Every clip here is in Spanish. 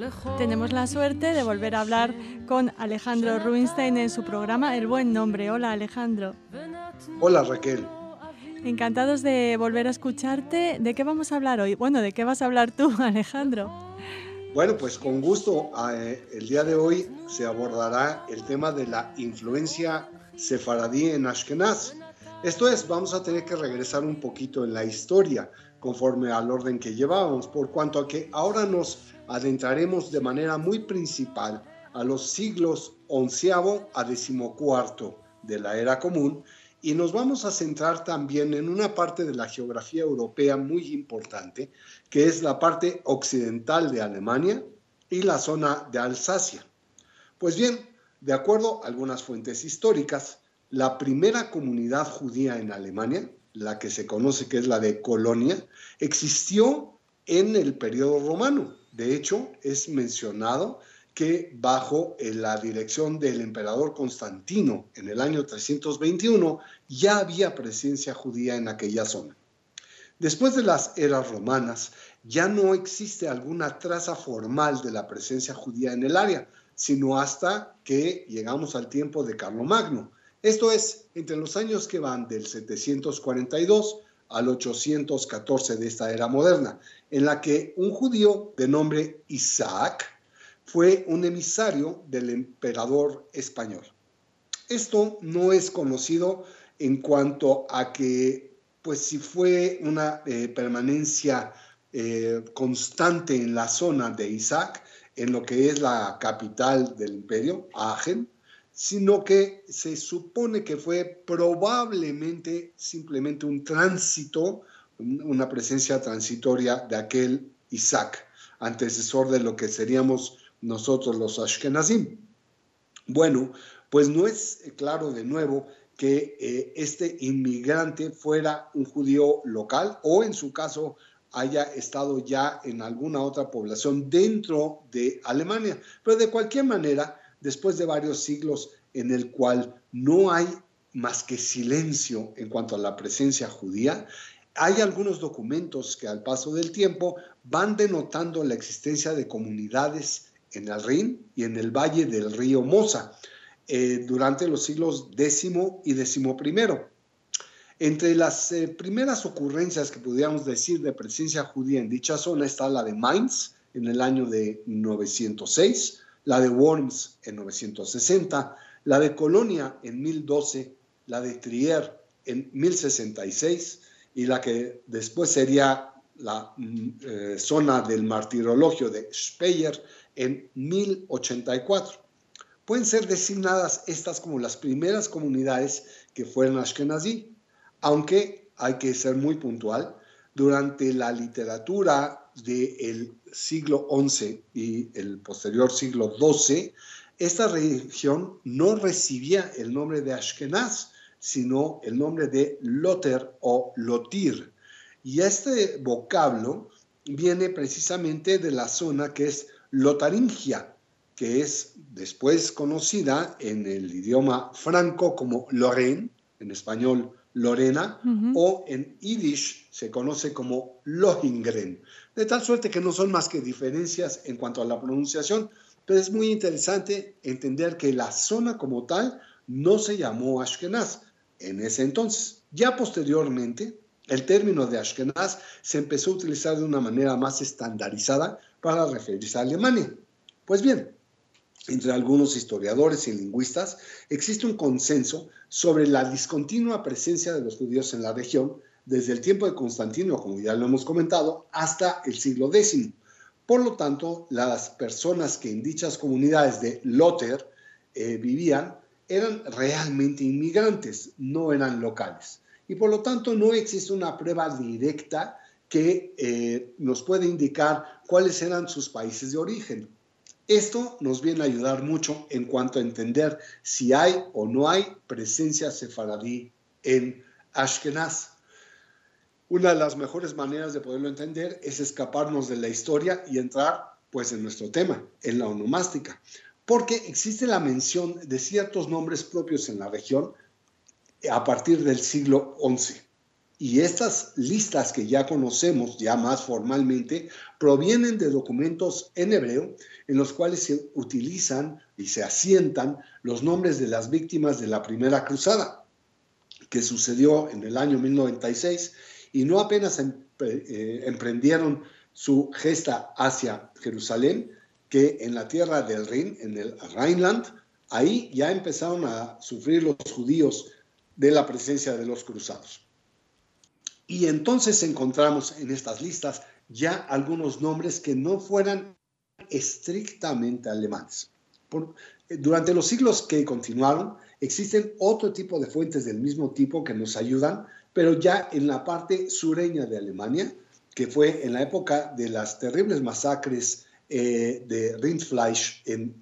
Tenemos la suerte de volver a hablar con Alejandro Rubinstein en su programa El Buen Nombre. Hola, Alejandro. Hola, Raquel. Encantados de volver a escucharte. ¿De qué vamos a hablar hoy? Bueno, ¿de qué vas a hablar tú, Alejandro? Bueno, pues con gusto. El día de hoy se abordará el tema de la influencia sefaradí en Ashkenaz. Esto es, vamos a tener que regresar un poquito en la historia conforme al orden que llevábamos, por cuanto a que ahora nos adentraremos de manera muy principal a los siglos XI a XIV de la era común, y nos vamos a centrar también en una parte de la geografía europea muy importante, que es la parte occidental de Alemania y la zona de Alsacia. Pues bien, de acuerdo a algunas fuentes históricas, la primera comunidad judía en Alemania, la que se conoce que es la de Colonia, existió en el periodo romano. De hecho, es mencionado que bajo la dirección del emperador Constantino en el año 321 ya había presencia judía en aquella zona. Después de las eras romanas, ya no existe alguna traza formal de la presencia judía en el área, sino hasta que llegamos al tiempo de Carlomagno. Esto es, entre los años que van del 742 al 814 de esta era moderna, en la que un judío de nombre Isaac fue un emisario del emperador español. Esto no es conocido en cuanto a que, pues, si fue una permanencia constante en la zona de Isaac, en lo que es la capital del imperio, Aachen, sino que se supone que fue probablemente simplemente un tránsito, una presencia transitoria de aquel Isaac, antecesor de lo que seríamos nosotros los Ashkenazim. Bueno, pues no es claro de nuevo que este inmigrante fuera un judío local o en su caso haya estado ya en alguna otra población dentro de Alemania. Pero de cualquier manera, después de varios siglos en el cual no hay más que silencio en cuanto a la presencia judía, hay algunos documentos que al paso del tiempo van denotando la existencia de comunidades en el Rin y en el valle del río Mosa durante los siglos X y XI. Entre las primeras ocurrencias que pudiéramos decir de presencia judía en dicha zona está la de Mainz en el año de 906, la de Worms en 960, la de Colonia en 1012, la de Trier en 1066 y la que después sería la zona del martirologio de Speyer en 1084. Pueden ser designadas estas como las primeras comunidades que fueron Ashkenazí, aunque hay que ser muy puntual. Durante la literatura del siglo XI y el posterior siglo XII, esta región no recibía el nombre de Ashkenaz, sino el nombre de Loter o Lotir. Y este vocablo viene precisamente de la zona que es Lotaringia, que es después conocida en el idioma franco como Lorraine, en español Lorena, o en Yiddish se conoce como Lohengrin, de tal suerte que no son más que diferencias en cuanto a la pronunciación, pero es muy interesante entender que la zona como tal no se llamó Ashkenaz en ese entonces. Ya posteriormente, el término de Ashkenaz se empezó a utilizar de una manera más estandarizada para referirse a Alemania. Pues bien, entre algunos historiadores y lingüistas existe un consenso sobre la discontinua presencia de los judíos en la región desde el tiempo de Constantino, como ya lo hemos comentado, hasta el siglo X. Por lo tanto, las personas que en dichas comunidades de Loter vivían eran realmente inmigrantes, no eran locales. Y por lo tanto no existe una prueba directa que nos puede indicar cuáles eran sus países de origen. Esto nos viene a ayudar mucho en cuanto a entender si hay o no hay presencia sefaradí en Ashkenaz. Una de las mejores maneras de poderlo entender es escaparnos de la historia y entrar pues en nuestro tema, en la onomástica, porque existe la mención de ciertos nombres propios en la región a partir del siglo XI. Y estas listas que ya conocemos, ya más formalmente, provienen de documentos en hebreo en los cuales se utilizan y se asientan los nombres de las víctimas de la primera cruzada, que sucedió en el año 1096, y no apenas emprendieron su gesta hacia Jerusalén, que en la tierra del Rin, en el Rhineland, ahí ya empezaron a sufrir los judíos de la presencia de los cruzados. Y entonces encontramos en estas listas ya algunos nombres que no fueran estrictamente alemanes. Durante los siglos que continuaron, existen otro tipo de fuentes del mismo tipo que nos ayudan, pero ya en la parte sureña de Alemania, que fue en la época de las terribles masacres de Rindfleisch en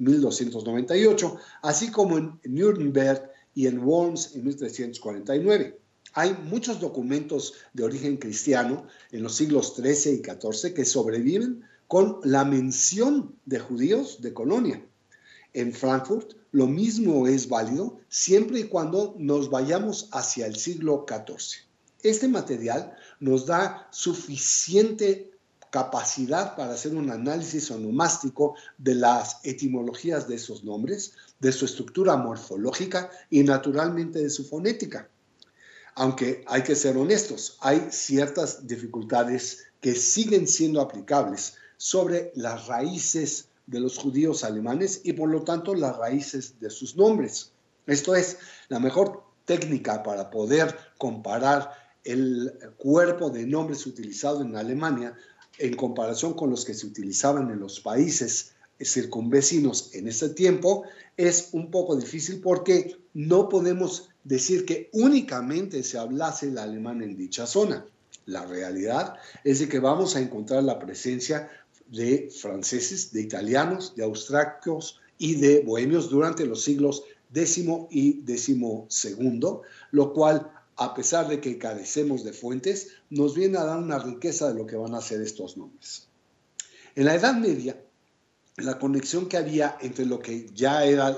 1298, así como en Nuremberg y en Worms en 1349. Hay muchos documentos de origen cristiano en los siglos XIII y XIV que sobreviven con la mención de judíos de Colonia. En Frankfurt lo mismo es válido siempre y cuando nos vayamos hacia el siglo XIV. Este material nos da suficiente capacidad para hacer un análisis onomástico de las etimologías de esos nombres, de su estructura morfológica y naturalmente de su fonética. Aunque hay que ser honestos, hay ciertas dificultades que siguen siendo aplicables sobre las raíces de los judíos alemanes y por lo tanto las raíces de sus nombres. Esto es, la mejor técnica para poder comparar el cuerpo de nombres utilizado en Alemania en comparación con los que se utilizaban en los países circunvecinos en ese tiempo es un poco difícil porque no podemos decir que únicamente se hablase el alemán en dicha zona. La realidad es de que vamos a encontrar la presencia de franceses, de italianos, de austriacos y de bohemios durante los siglos X y XII, lo cual, a pesar de que carecemos de fuentes, nos viene a dar una riqueza de lo que van a ser estos nombres. En la Edad Media, la conexión que había entre lo que ya era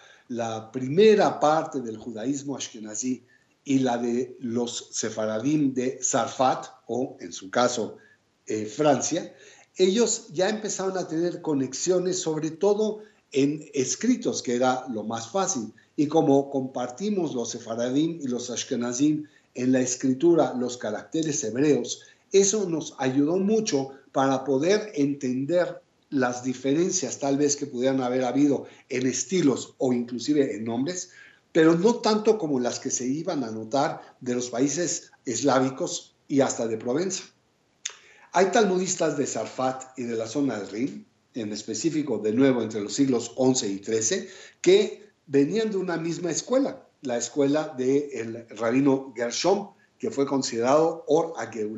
la primera parte del judaísmo ashkenazí y la de los sefaradim de Sarfat, o en su caso Francia, ellos ya empezaron a tener conexiones, sobre todo en escritos, que era lo más fácil. Y como compartimos los sefaradim y los ashkenazim en la escritura, los caracteres hebreos, eso nos ayudó mucho para poder entender las diferencias tal vez que pudieran haber habido en estilos o inclusive en nombres, pero no tanto como las que se iban a notar de los países eslávicos y hasta de Provenza. Hay talmudistas de Sarfat y de la zona del Rin, en específico de nuevo entre los siglos XI y XIII, que venían de una misma escuela, la escuela del rabino Gershom, que fue considerado Or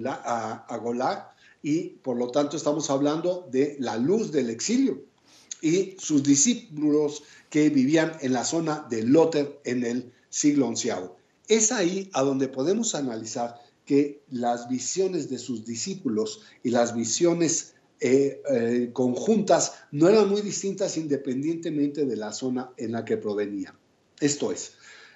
Agolá, y por lo tanto estamos hablando de la luz del exilio, y sus discípulos que vivían en la zona de Lother en el siglo XI. Es ahí a donde podemos analizar que las visiones de sus discípulos y las visiones conjuntas no eran muy distintas independientemente de la zona en la que provenían. Esto es,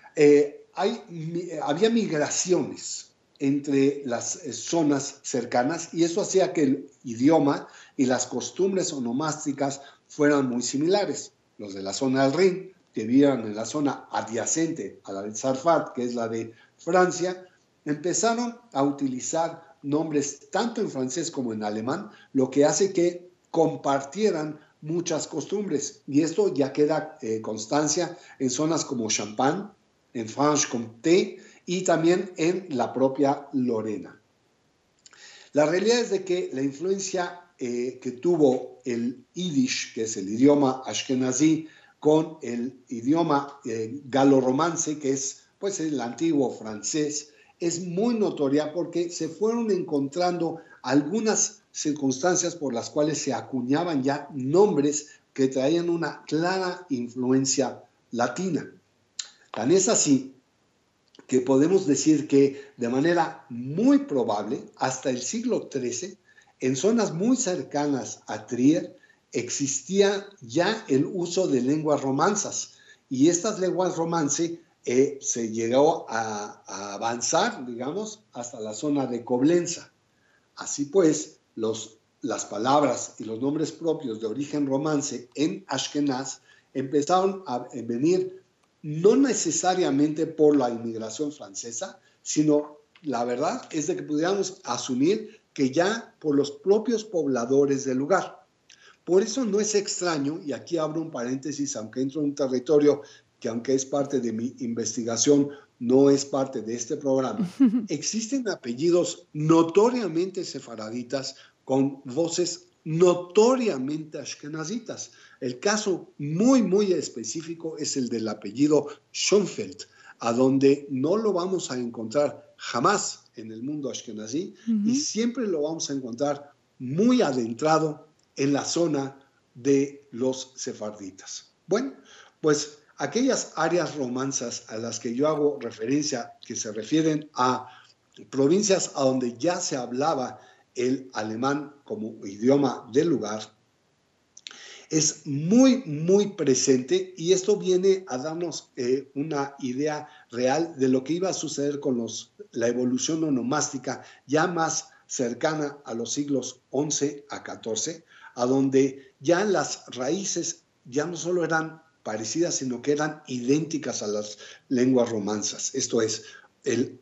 había migraciones entre las zonas cercanas y eso hacía que el idioma y las costumbres onomásticas fueran muy similares. Los de la zona del Rin, que vivían en la zona adyacente a la de Sarfat, que es la de Francia, empezaron a utilizar nombres tanto en francés como en alemán, lo que hace que compartieran muchas costumbres. Y esto ya queda constancia en zonas como Champagne, en Franche-Comté y también en la propia Lorena. La realidad es de que la influencia que tuvo el Yiddish, que es el idioma ashkenazí, con el idioma galo-romance, que es pues, el antiguo francés, es muy notoria porque se fueron encontrando algunas circunstancias por las cuales se acuñaban ya nombres que traían una clara influencia latina. Tan es así que podemos decir que de manera muy probable, hasta el siglo XIII, en zonas muy cercanas a Trier, existía ya el uso de lenguas romanzas. Y estas lenguas romance se llegó a avanzar, digamos, hasta la zona de Coblenza. Así pues, las palabras y los nombres propios de origen romance en Ashkenaz empezaron a venir no necesariamente por la inmigración francesa, sino la verdad es de que pudiéramos asumir que ya por los propios pobladores del lugar. Por eso no es extraño, y aquí abro un paréntesis, aunque entro en un territorio que aunque es parte de mi investigación, no es parte de este programa, existen apellidos notoriamente sefaraditas con voces notoriamente ashkenazitas. El caso muy específico es el del apellido Schoenfeld, a donde no lo vamos a encontrar jamás en el mundo ashkenazí y siempre lo vamos a encontrar muy adentrado en la zona de los sefarditas. Bueno, pues aquellas áreas romanzas a las que yo hago referencia, que se refieren a provincias a donde ya se hablaba el alemán como idioma del lugar, es muy presente, y esto viene a darnos una idea real de lo que iba a suceder con la evolución onomástica ya más cercana a los siglos XI a XIV, a donde ya las raíces ya no solo eran parecidas, sino que eran idénticas a las lenguas romanzas. Esto es, el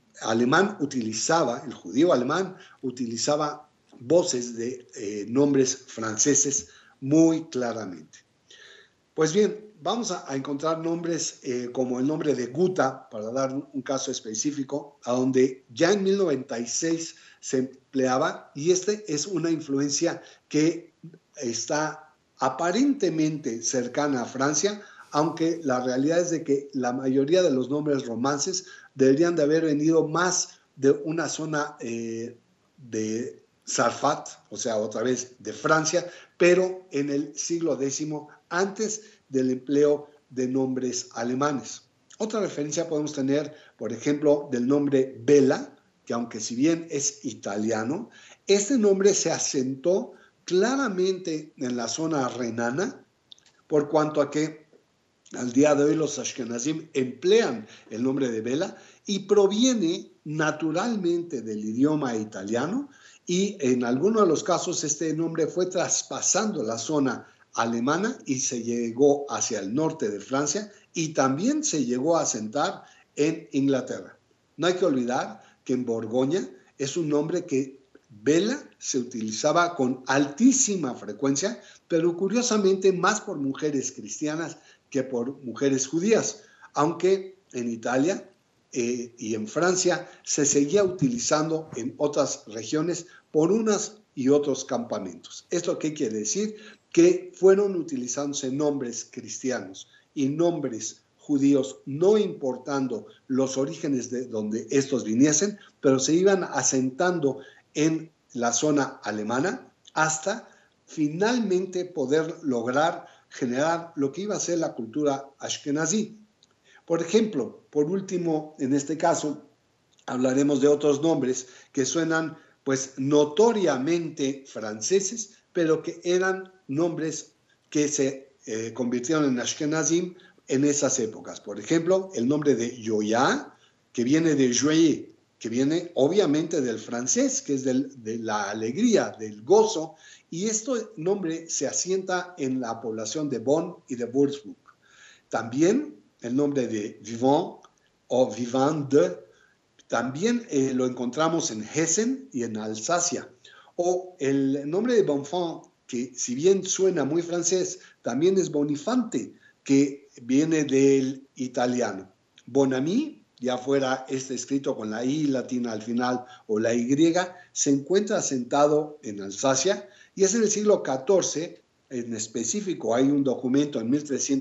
judío alemán utilizaba voces de nombres franceses muy claramente. Pues bien, vamos a encontrar nombres como el nombre de Guta, para dar un caso específico, a donde ya en 1096 se empleaba, y este es una influencia que está aparentemente cercana a Francia, aunque la realidad es de que la mayoría de los nombres romances deberían de haber venido más de una zona de Sarfat, o sea, otra vez de Francia, pero en el siglo X, antes del empleo de nombres alemanes. Otra referencia podemos tener, por ejemplo, del nombre Bela, que aunque si bien es italiano, este nombre se asentó claramente en la zona renana, por cuanto a que al día de hoy los ashkenazim emplean el nombre de Bela y proviene naturalmente del idioma italiano, y en algunos de los casos este nombre fue traspasando la zona alemana y se llegó hacia el norte de Francia, y también se llegó a asentar en Inglaterra. No hay que olvidar que en Borgoña es un nombre que Bela se utilizaba con altísima frecuencia, pero curiosamente más por mujeres cristianas que por mujeres judías, aunque en Italia y en Francia se seguía utilizando en otras regiones por unos y otros campamentos. ¿Esto qué quiere decir? Que fueron utilizándose nombres cristianos y nombres judíos, no importando los orígenes de donde estos viniesen, pero se iban asentando en la zona alemana hasta finalmente poder lograr generar lo que iba a ser la cultura ashkenazí. Por ejemplo, por último, en este caso, hablaremos de otros nombres que suenan pues notoriamente franceses, pero que eran nombres que se convirtieron en ashkenazim en esas épocas. Por ejemplo, el nombre de Joya, que viene de joyeux, que viene obviamente del francés, que es de la alegría, del gozo, y este nombre se asienta en la población de Bonn y de Würzburg. También el nombre de Vivant o Vivande, también lo encontramos en Hessen y en Alsacia. O el nombre de Bonfant, que si bien suena muy francés, también es Bonifante, que viene del italiano. Bonami, ya fuera este escrito con la I latina al final o la Y, se encuentra asentado en Alsacia, y es en el siglo XIV, en específico hay un documento en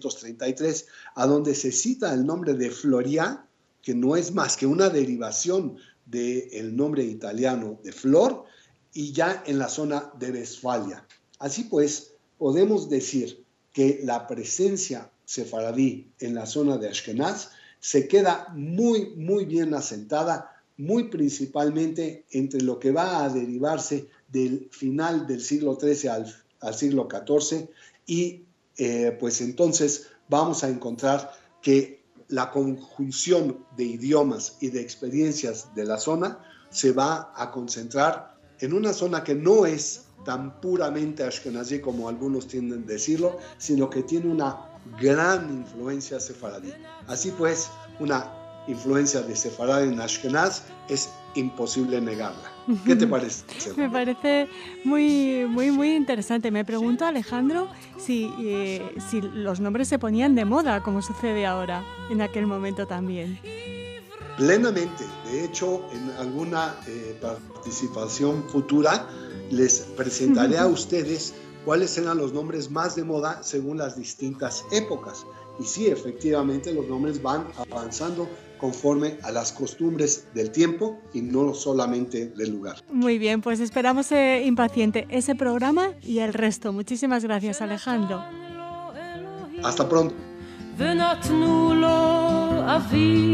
1333 a donde se cita el nombre de Floria, que no es más que una derivación del nombre italiano de flor, y ya en la zona de Westfalia. Así pues, podemos decir que la presencia sefaradí en la zona de Ashkenaz se queda muy bien asentada, muy principalmente entre lo que va a derivarse del final del siglo XIII al siglo XIV, y pues entonces vamos a encontrar que la conjunción de idiomas y de experiencias de la zona se va a concentrar en una zona que no es tan puramente ashkenazí como algunos tienden a decirlo, sino que tiene una gran influencia sefaradí. Así pues, una influencia de sefaradí en Ashkenaz es imposible negarla. ¿Qué te parece? Me parece muy interesante. Me pregunto, Alejandro, si los nombres se ponían de moda, como sucede ahora, en aquel momento también. Plenamente. De hecho, en alguna participación futura les presentaré a ustedes cuáles eran los nombres más de moda según las distintas épocas. Y sí, efectivamente, los nombres van avanzando conforme a las costumbres del tiempo y no solamente del lugar. Muy bien, pues esperamos impaciente ese programa y el resto. Muchísimas gracias, Alejandro. Hasta pronto.